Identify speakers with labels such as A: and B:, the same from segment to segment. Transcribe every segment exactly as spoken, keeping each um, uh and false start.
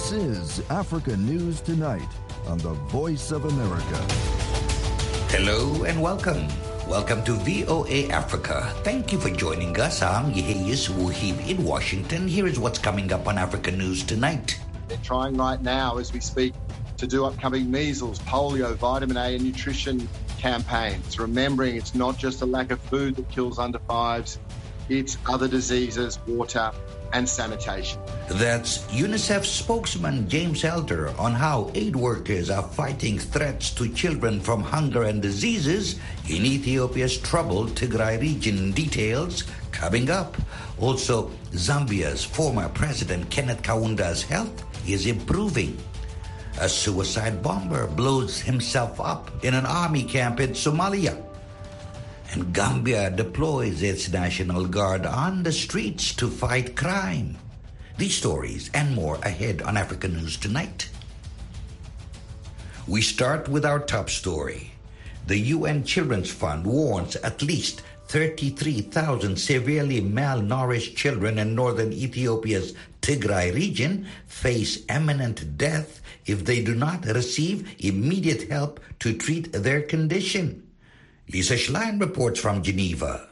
A: This is Africa News Tonight on the Voice of America.
B: Hello and welcome. Welcome to V O A Africa. Thank you for joining us. I'm Yeheyes Wuhib in Washington. Here is what's coming up on Africa News Tonight.
C: They're trying right now as we speak to do upcoming measles, polio, vitamin A and nutrition campaigns. Remembering it's not just a lack of food that kills under fives, it's other diseases, water and sanitation.
B: That's UNICEF spokesman James Elder on how aid workers are fighting threats to children from hunger and diseases in Ethiopia's troubled Tigray region. Details coming up. Also, Zambia's former president Kenneth Kaunda's health is improving. A suicide bomber blows himself up in an army camp in Somalia. And Gambia deploys its National Guard on the streets to fight crime. These stories and more ahead on Africa News Tonight. We start with our top story. The U N Children's Fund warns at least thirty-three thousand severely malnourished children in northern Ethiopia's Tigray region face imminent death if they do not receive immediate help to treat their condition. Lisa Schlein reports from Geneva.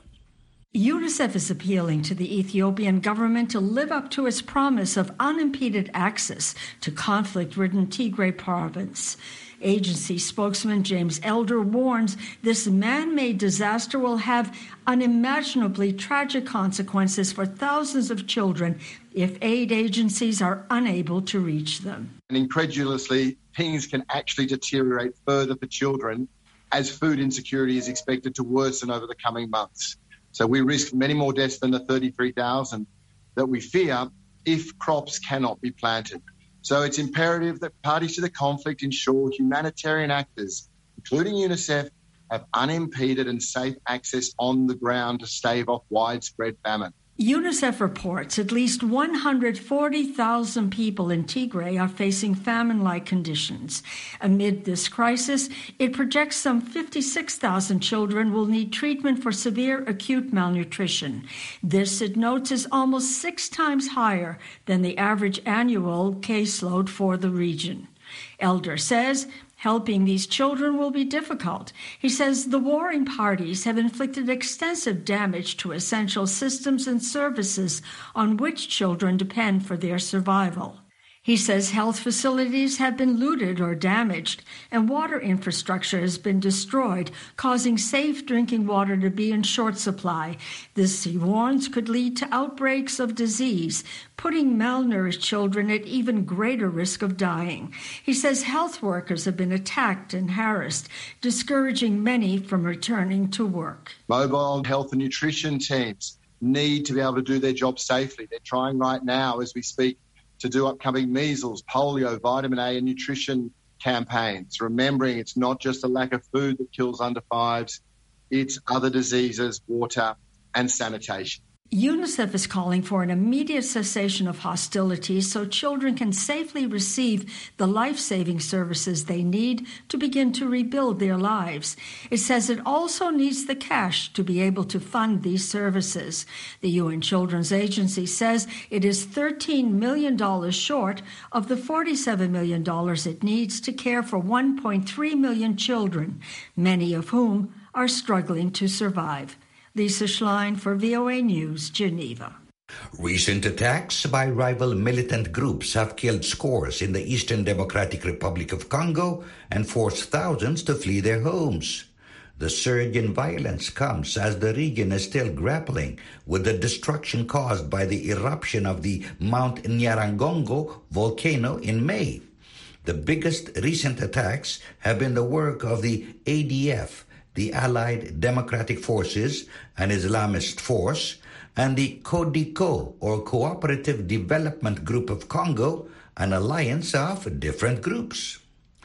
D: UNICEF is appealing to the Ethiopian government to live up to its promise of unimpeded access to conflict-ridden Tigray province. Agency spokesman James Elder warns this man-made disaster will have unimaginably tragic consequences for thousands of children if aid agencies are unable to reach them.
C: And incredulously, things can actually deteriorate further for children as food insecurity is expected to worsen over the coming months. So we risk many more deaths than the thirty-three thousand that we fear if crops cannot be planted. So it's imperative that parties to the conflict ensure humanitarian actors, including UNICEF, have unimpeded and safe access on the ground to stave off widespread famine.
D: UNICEF reports at least one hundred forty thousand people in Tigray are facing famine-like conditions. Amid this crisis, it projects some fifty-six thousand children will need treatment for severe acute malnutrition. This, it notes, is almost six times higher than the average annual caseload for the region. Elder says helping these children will be difficult. He says the warring parties have inflicted extensive damage to essential systems and services on which children depend for their survival. He says health facilities have been looted or damaged, and water infrastructure has been destroyed, causing safe drinking water to be in short supply. This, he warns, could lead to outbreaks of disease, putting malnourished children at even greater risk of dying. He says health workers have been attacked and harassed, discouraging many from returning to work.
C: Mobile health and nutrition teams need to be able to do their job safely. They're trying right now as we speak to do upcoming measles, polio, vitamin A and nutrition campaigns. Remembering it's not just a lack of food that kills under fives, it's other diseases, water and sanitation.
D: UNICEF is calling for an immediate cessation of hostilities so children can safely receive the life-saving services they need to begin to rebuild their lives. It says it also needs the cash to be able to fund these services. The U N Children's Agency says it is thirteen million dollars short of the forty-seven million dollars it needs to care for one point three million children, many of whom are struggling to survive. Lisa Schlein for V O A News, Geneva.
B: Recent attacks by rival militant groups have killed scores in the Eastern Democratic Republic of Congo and forced thousands to flee their homes. The surge in violence comes as the region is still grappling with the destruction caused by the eruption of the Mount Nyiragongo volcano in May. The biggest recent attacks have been the work of the A D F, the Allied Democratic Forces, an Islamist force, and the CODECO, or Cooperative Development Group of Congo, an alliance of different groups.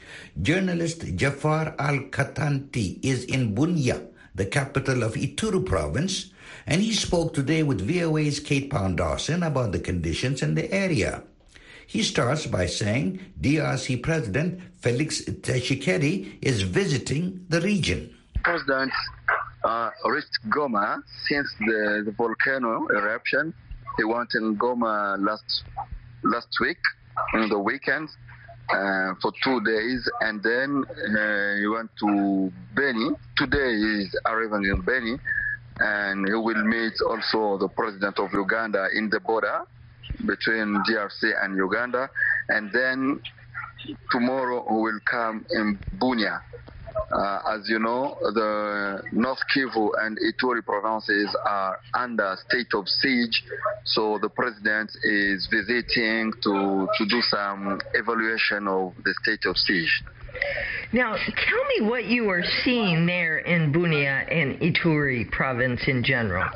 B: Journalist Jafar Al-Katanti is in Bunia, the capital of Ituri province, and he spoke today with V O A's Kate Pound-Dawson about the conditions in the area. He starts by saying D R C President Felix Tshisekedi is visiting the region.
E: President uh, reached Goma since the, the volcano eruption. He went in Goma last last week in the weekend uh, for two days, and then uh, he went to Beni. Today he's arriving in Beni, and he will meet also the president of Uganda in the border between D R C and Uganda, and then tomorrow we will come in Bunia. Uh, as you know, the North Kivu and Ituri provinces are under state of siege, so the president is visiting to, to do some evaluation of the state of siege.
F: Now, tell me what you are seeing there in Bunia and Ituri province in general.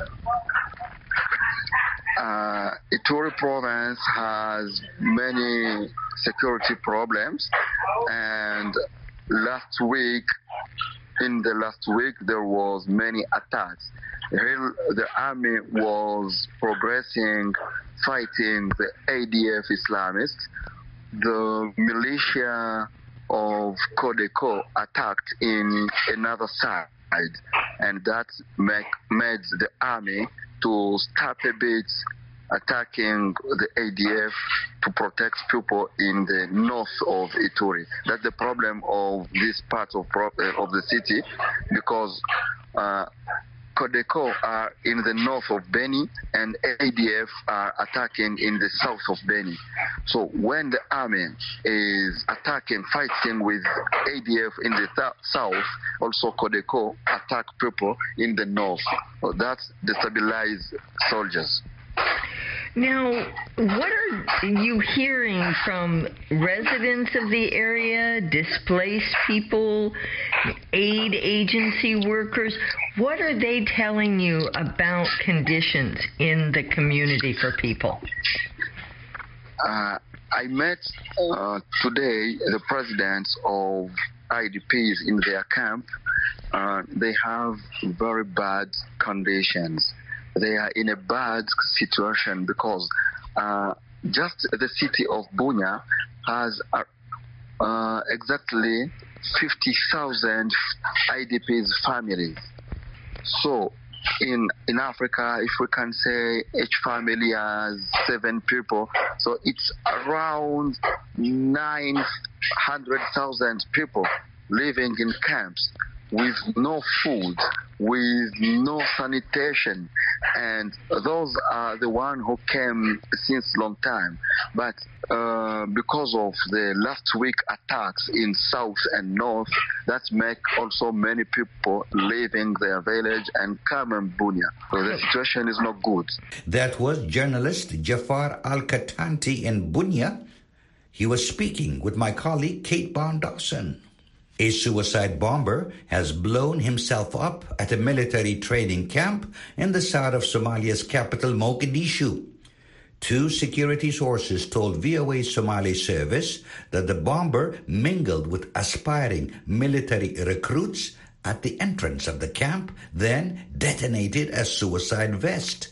E: Uh, Ituri province has many security problems, and last week, in the last week, there was many attacks. The army was progressing, fighting the A D F Islamists. The militia of Codeco attacked in another side, and that make, made the army to stop a bit attacking the A D F to protect people in the north of Ituri. That's the problem of this part of of the city, because uh, Codeco are in the north of Beni and A D F are attacking in the south of Beni. So when the army is attacking, fighting with A D F in the th- south, also Codeco attack people in the north. So that's destabilize soldiers.
F: Now, what are you hearing from residents of the area, displaced people, aid agency workers? What are they telling you about conditions in the community for people?
E: Uh, I met uh, today the presidents of I D Ps in their camp. Uh, they have very bad conditions. They are in a bad situation because uh, just the city of Bunia has uh, uh, exactly fifty thousand I D Ps families. So in in Africa, if we can say each family has seven people, so it's around nine hundred thousand people living in camps with no food, with no sanitation, and those are the ones who came since long time. But uh, because of the last week attacks in south and north, that make also many people leaving their village and come in Bunia. So the situation is not good.
B: That was journalist Jafar Al-Katanti in Bunia. He was speaking with my colleague Kate Bond-Dawson. A suicide bomber has blown himself up at a military training camp in the south of Somalia's capital, Mogadishu. Two security sources told V O A Somali service that the bomber mingled with aspiring military recruits at the entrance of the camp, then detonated a suicide vest.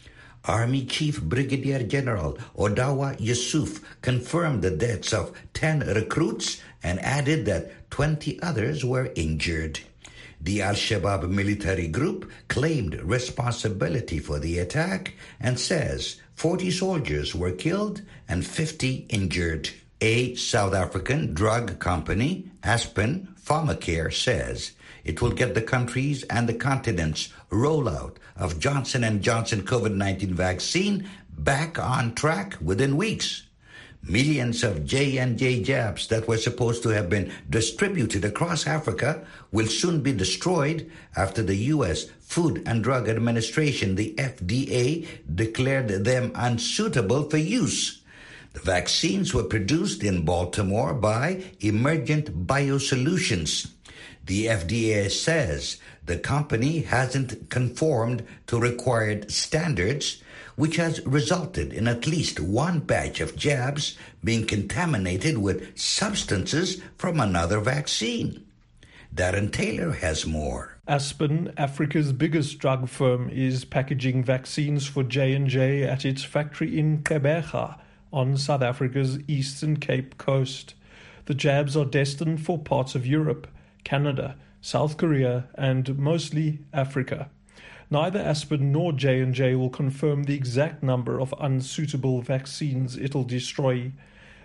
B: Army Chief Brigadier General Odawa Yusuf confirmed the deaths of ten recruits and added that twenty others were injured. The Al-Shabaab military group claimed responsibility for the attack and says forty soldiers were killed and fifty injured. A South African drug company, Aspen Pharmacare, says it will get the country's and the continent's rollout of Johnson and Johnson COVID nineteen vaccine back on track within weeks. Millions of J and J jabs that were supposed to have been distributed across Africa will soon be destroyed after the U S Food and Drug Administration, the F D A, declared them unsuitable for use. The vaccines were produced in Baltimore by Emergent Biosolutions. The F D A says the company hasn't conformed to required standards, which has resulted in at least one batch of jabs being contaminated with substances from another vaccine. Darren Taylor has more.
G: Aspen, Africa's biggest drug firm, is packaging vaccines for J and J at its factory in Gqeberha on South Africa's Eastern Cape coast. The jabs are destined for parts of Europe, Canada, South Korea, and mostly Africa. Neither Aspen nor J and J will confirm the exact number of unsuitable vaccines it'll destroy.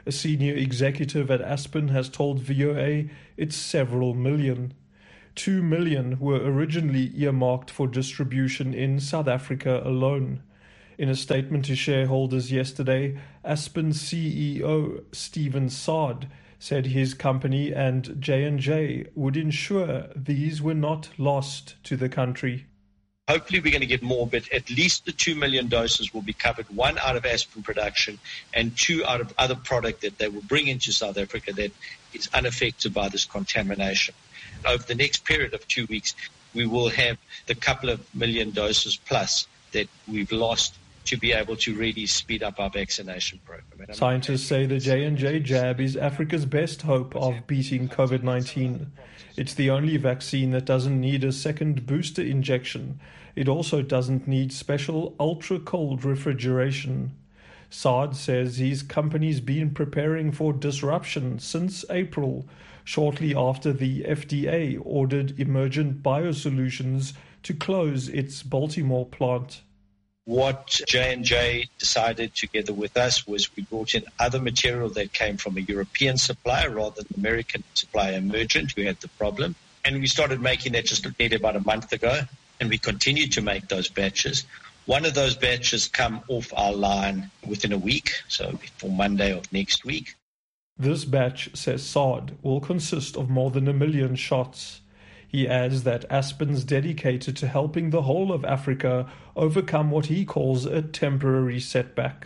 G: A senior executive at Aspen has told V O A it's several million. Two million were originally earmarked for distribution in South Africa alone. In a statement to shareholders yesterday, Aspen C E O Stephen Saad said his company and J and J would ensure these were not lost to the country.
H: Hopefully we're going to get more, but at least the two million doses will be covered, one out of Aspen production and two out of other product that they will bring into South Africa that is unaffected by this contamination. Over the next period of two weeks, we will have the couple of million doses plus that we've lost to be able to really speed up our vaccination program.
G: Scientists say the J and J jab is Africa's best hope of beating COVID nineteen. It's the only vaccine that doesn't need a second booster injection. It also doesn't need special ultra-cold refrigeration. Saad says his company's been preparing for disruption since April, shortly after the F D A ordered Emergent Biosolutions to close its Baltimore plant.
H: What J and J decided together with us was we brought in other material that came from a European supplier rather than American supplier Emergent, who had the problem. And we started making that just nearly about a month ago, and we continue to make those batches. One of those batches come off our line within a week, so before Monday of next week.
G: This batch, says Saad, will consist of more than a million shots. He adds that Aspen's dedicated to helping the whole of Africa overcome what he calls a temporary setback.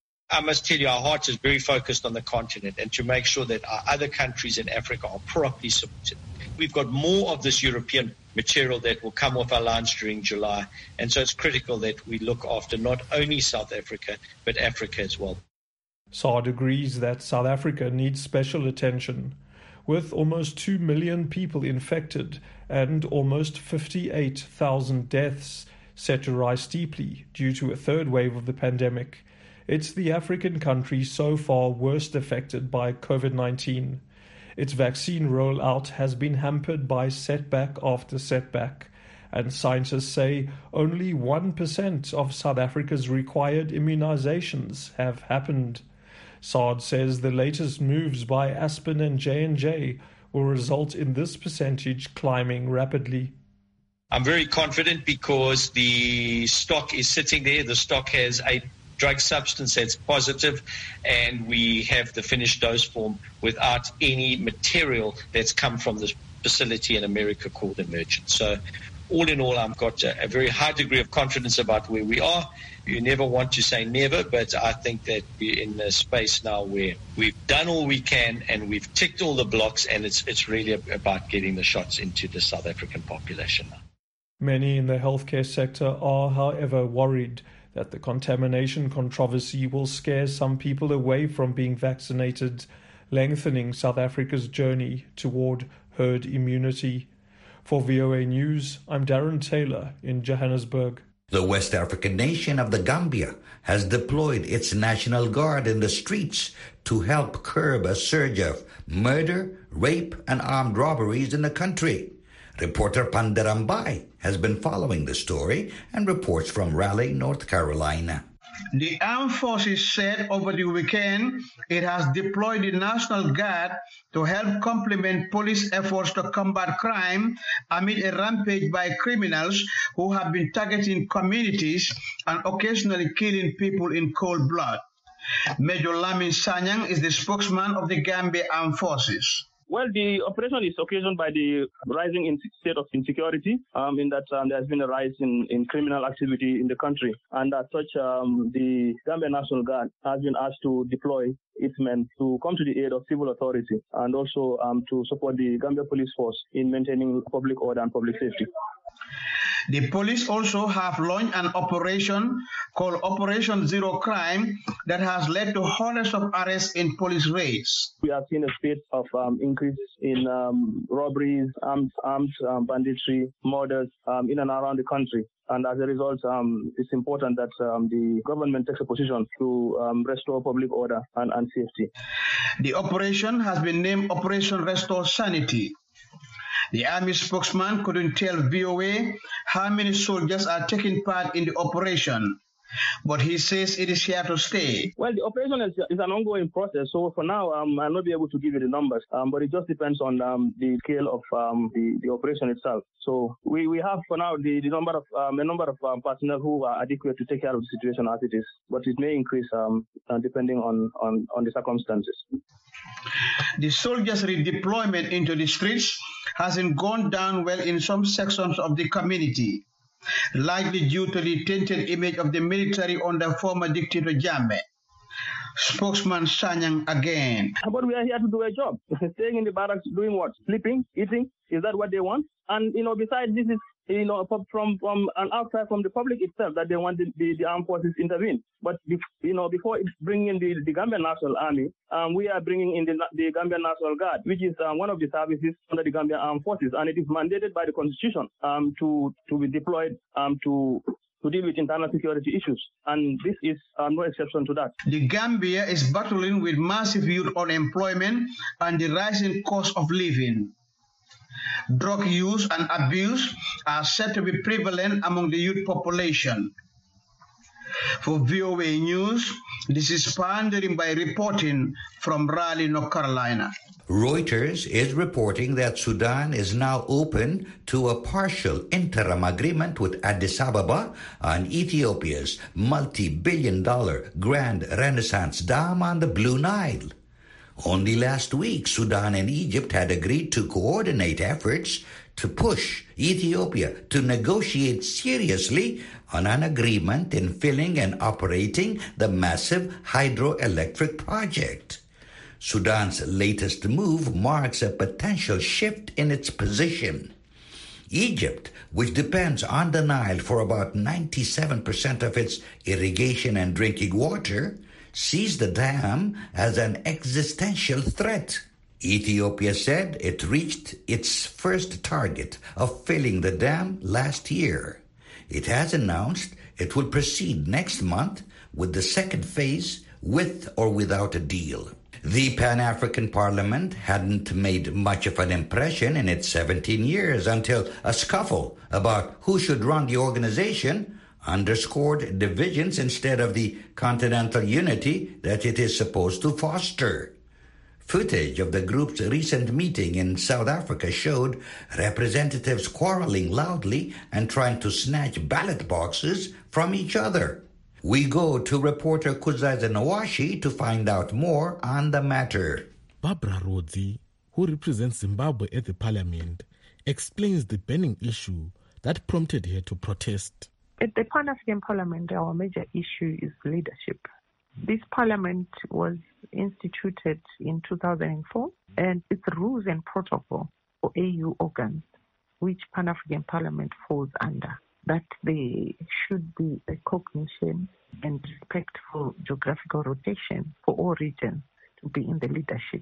H: I must tell you, our heart is very focused on the continent and to make sure that our other countries in Africa are properly supported. We've got more of this European material that will come off our lines during July, and so it's critical that we look after not only South Africa, but Africa as well.
G: Saad agrees that South Africa needs special attention. With almost two million people infected and almost fifty-eight thousand deaths set to rise steeply due to a third wave of the pandemic, it's the African country so far worst affected by COVID nineteen. Its vaccine rollout has been hampered by setback after setback, and scientists say only one percent of South Africa's required immunizations have happened. Saad says the latest moves by Aspen and J and J will result in this percentage climbing rapidly.
H: I'm very confident because the stock is sitting there. The stock has a drug substance that's positive, and we have the finished dose form without any material that's come from this facility in America called Emergent. So all in all, I've got a, a very high degree of confidence about where we are. You never want to say never, but I think that we're in a space now where we've done all we can and we've ticked all the blocks, and it's it's really about getting the shots into the South African population now.
G: Many in the healthcare sector are, however, worried that the contamination controversy will scare some people away from being vaccinated, lengthening South Africa's journey toward herd immunity. For V O A News, I'm Darren Taylor in Johannesburg.
B: The West African nation of the Gambia has deployed its National Guard in the streets to help curb a surge of murder, rape, and armed robberies in the country. Reporter Pandarambai has been following the story and reports from Raleigh, North Carolina.
I: The armed forces said over the weekend it has deployed the National Guard to help complement police efforts to combat crime amid a rampage by criminals who have been targeting communities and occasionally killing people in cold blood. Major Lamin Sanyang is the spokesman of the Gambia Armed Forces.
J: Well, the operation is occasioned by the rising in state of insecurity, um, in that um, there has been a rise in, in criminal activity in the country. And as such, um, the Gambia National Guard has been asked to deploy its men to come to the aid of civil authority and also um, to support the Gambia Police Force in maintaining public order and public safety.
I: The police also have launched an operation called Operation Zero Crime that has led to hundreds of arrests in police raids.
J: We have seen a spate of um, increase in um, robberies, armed, armed um, banditry, murders um, in and around the country. And as a result, um, it's important that um, the government takes a position to um, restore public order and, and safety.
I: The operation has been named Operation Restore Sanity. The Army spokesman couldn't tell V O A how many soldiers are taking part in the operation. but he says it is here to stay.
J: Well, the operation is, is an ongoing process, so for now, um, I'll not be able to give you the numbers, um, but it just depends on um, the scale of um, the, the operation itself. So we, we have for now the, the number of um, a number of um, personnel who are adequate to take care of the situation as it is, but it may increase um, uh, depending on, on, on the circumstances.
I: The soldiers' redeployment into the streets hasn't gone down well in some sections of the community, likely due to the tainted image of the military under former dictator Jammeh. Spokesman Sanyang again.
J: But we are here to do a job. Staying in the barracks, doing what? Sleeping? Eating? Is that what they want? And, you know, besides, this is, you know, from from an outcry from the public itself that they want the, the, the armed forces intervene. But, you know, before bringing in the, the Gambian National Army, um, we are bringing in the, the Gambian National Guard, which is um, one of the services under the Gambian Armed Forces. And it is mandated by the Constitution um, to, to be deployed um, to to deal with internal security issues. And this is uh, no exception to that.
I: The Gambia is battling with massive youth unemployment and the rising cost of living. Drug use and abuse are said to be prevalent among the youth population. For V O A News, this is Pandering by reporting from Raleigh, North Carolina.
B: Reuters is reporting that Sudan is now open to a partial interim agreement with Addis Ababa on Ethiopia's multi-billion dollar Grand Renaissance Dam on the Blue Nile. Only last week, Sudan and Egypt had agreed to coordinate efforts to push Ethiopia to negotiate seriously on an agreement in filling and operating the massive hydroelectric project. Sudan's latest move marks a potential shift in its position. Egypt, which depends on the Nile for about ninety-seven percent of its irrigation and drinking water, sees the dam as an existential threat. Ethiopia said it reached its first target of filling the dam last year. It has announced it will proceed next month with the second phase, with or without a deal. The Pan-African Parliament hadn't made much of an impression in its seventeen years until a scuffle about who should run the organization underscored divisions instead of the continental unity that it is supposed to foster. Footage of the group's recent meeting in South Africa showed representatives quarreling loudly and trying to snatch ballot boxes from each other. We go to reporter Kuzaza Nawashi to find out more on the matter.
K: Barbara Rodzi, who represents Zimbabwe at the parliament, explains the burning issue that prompted her to protest.
L: At the Pan-African Parliament, our major issue is leadership. This parliament was instituted in two thousand four, and its rules and protocol for A U organs, which Pan-African Parliament falls under, that there should be a recognition and respect for geographical rotation for all regions to be in the leadership.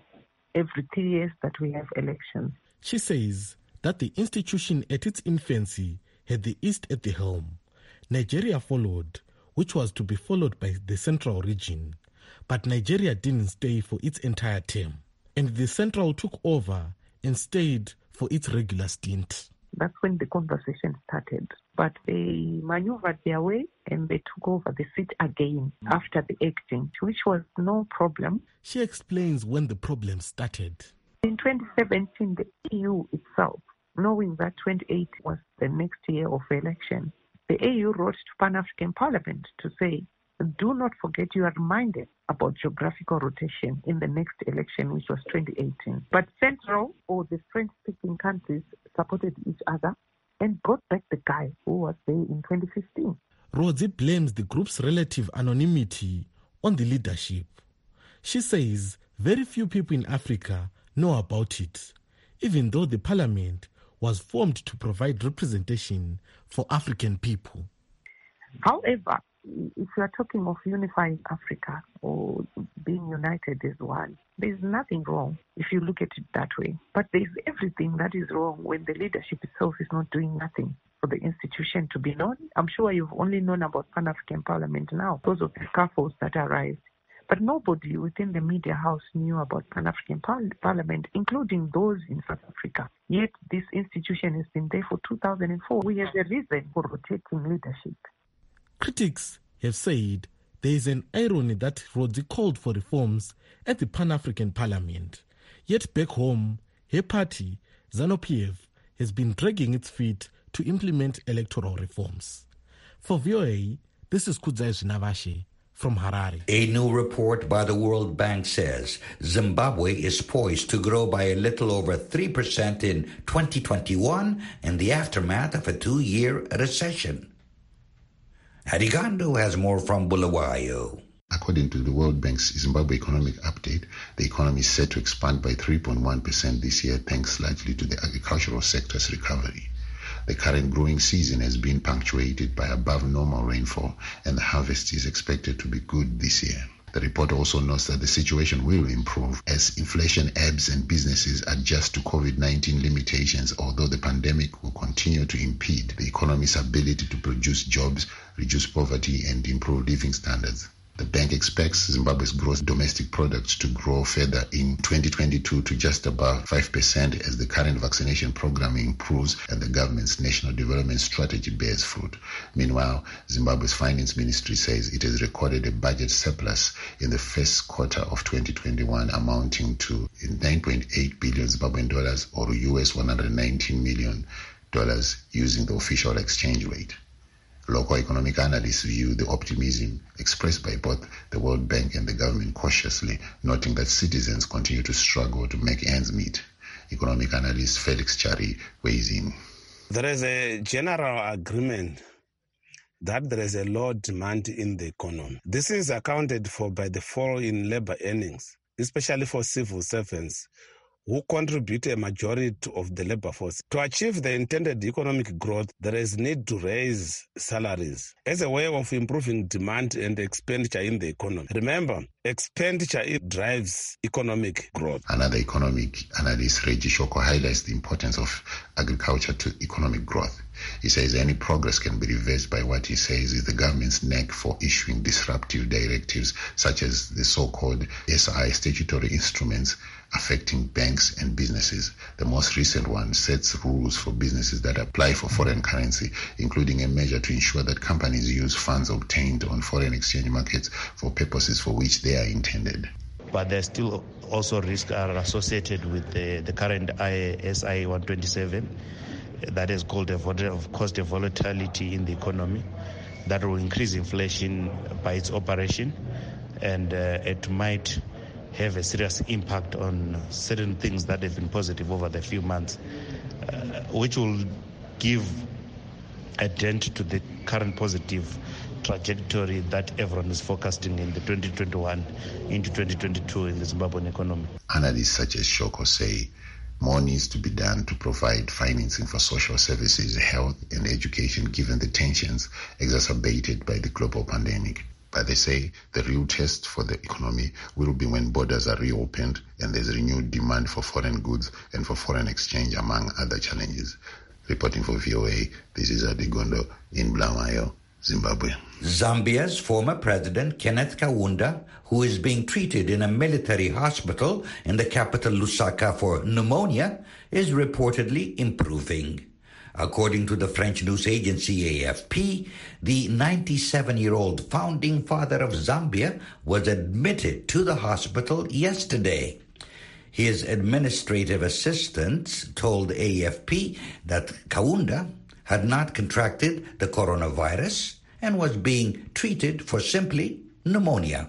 L: Every three years that we have elections.
K: She says that the institution at its infancy had the East at the helm. Nigeria followed, which was to be followed by the Central region. But Nigeria didn't stay for its entire term, and the Central took over and stayed for its regular stint.
L: That's when the conversation started. But they maneuvered their way and they took over the seat again after the exchange, which was no problem.
K: She explains when the problem started.
L: In twenty seventeen, the E U itself, knowing that twenty eighteen was the next year of election, the E U wrote to Pan-African Parliament to say, do not forget you are reminded about geographical rotation in the next election, which was twenty eighteen. But Central, or the French-speaking countries, supported each other and brought back the guy who was there in twenty fifteen.
K: Rosie blames the group's relative anonymity on the leadership. She says very few people in Africa know about it, even though the parliament was formed to provide representation for African people.
L: However, if you are talking of unifying Africa or being united as one, there's nothing wrong if you look at it that way. But there's everything that is wrong when the leadership itself is not doing nothing for the institution to be known. I'm sure you've only known about Pan-African Parliament now because of the scuffles that arise. But nobody within the media house knew about Pan-African Par- Parliament, including those in South Africa. Yet this institution has been there for two thousand four. We have a reason for rotating leadership.
K: Critics have said there is an irony that Rhodes called for reforms at the Pan-African Parliament. Yet back home, her party, ZANU-P F, has been dragging its feet to implement electoral reforms. For V O A, this is Kudzai Navashe from Harare.
B: A new report by the World Bank says Zimbabwe is poised to grow by a little over three percent in twenty twenty-one in the aftermath of a two-year recession. Harigando has more from Bulawayo.
M: According to the World Bank's Zimbabwe Economic Update, the economy is set to expand by three point one percent this year, thanks largely to the agricultural sector's recovery. The current growing season has been punctuated by above normal rainfall, and the harvest is expected to be good this year. The report also notes that the situation will improve as inflation ebbs and businesses adjust to COVID nineteen limitations, although the pandemic will continue to impede the economy's ability to produce jobs, reduce poverty, and improve living standards. The bank expects Zimbabwe's gross domestic product to grow further in twenty twenty-two to just above five percent as the current vaccination program improves and the government's national development strategy bears fruit. Meanwhile, Zimbabwe's finance ministry says it has recorded a budget surplus in the first quarter of twenty twenty-one amounting to nine point eight billion Zimbabwean dollars or U S one hundred nineteen million dollars using the official exchange rate. Local economic analysts view the optimism expressed by both the World Bank and the government cautiously, noting that citizens continue to struggle to make ends meet. Economic analyst Felix Chari weighs in.
N: There is a general agreement that there is a low demand in the economy. This is accounted for by the fall in labor earnings, especially for civil servants, who contribute a majority of the labor force. To achieve the intended economic growth, there is need to raise salaries as a way of improving demand and expenditure in the economy. Remember, expenditure drives economic growth.
M: Another economic analyst, Reggie Shoko, highlights the importance of agriculture to economic growth. He says any progress can be reversed by what he says is the government's knack for issuing disruptive directives, such as the so-called S I statutory instruments affecting banks and businesses. The most recent one sets rules for businesses that apply for foreign currency, including a measure to ensure that companies use funds obtained on foreign exchange markets for purposes for which they are intended.
O: But there's still also risks are associated with the, the current S I one twenty-seven. That is called, a, of course, the volatility in the economy that will increase inflation by its operation, and uh, it might have a serious impact on certain things that have been positive over the few months, uh, which will give a dent to the current positive trajectory that everyone is forecasting in the twenty twenty-one into twenty twenty-two in the Zimbabwean economy.
M: Analysts such as Shoko say more needs to be done to provide financing for social services, health, and education, given the tensions exacerbated by the global pandemic. But they say the real test for the economy will be when borders are reopened and there's renewed demand for foreign goods and for foreign exchange, among other challenges. Reporting for V O A, this is Adigondo in Bulawayo, Zimbabwe.
B: Zambia's former president, Kenneth Kaunda, who is being treated in a military hospital in the capital Lusaka for pneumonia, is reportedly improving. According to the French news agency A F P, the ninety-seven-year-old founding father of Zambia was admitted to the hospital yesterday. His administrative assistants told A F P that Kaunda had not contracted the coronavirus and was being treated for simply pneumonia.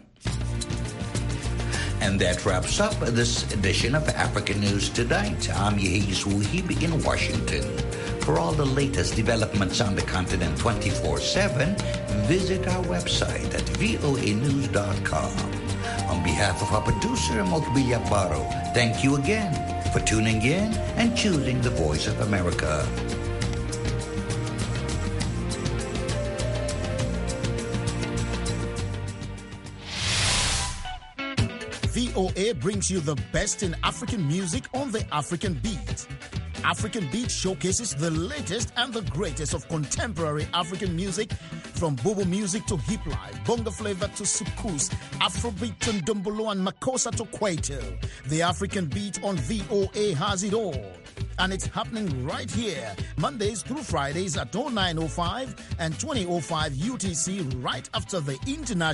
B: And that wraps up this edition of African News Tonight. I'm Yehis Wuhib in Washington. For all the latest developments on the continent twenty-four seven, visit our website at voa news dot com. On behalf of our producer, Mokbilia Baro, thank you again for tuning in and choosing the Voice of America.
P: V O A brings you the best in African music on the African Beat. African Beat showcases the latest and the greatest of contemporary African music, from Bobo music to hip life, bongo flavor to soukous, Afrobeat to ndombolo and makossa to kwaito. The African Beat on V O A has it all. and it's happening right here, Mondays through Fridays at oh nine oh five and twenty oh five U T C, right after the international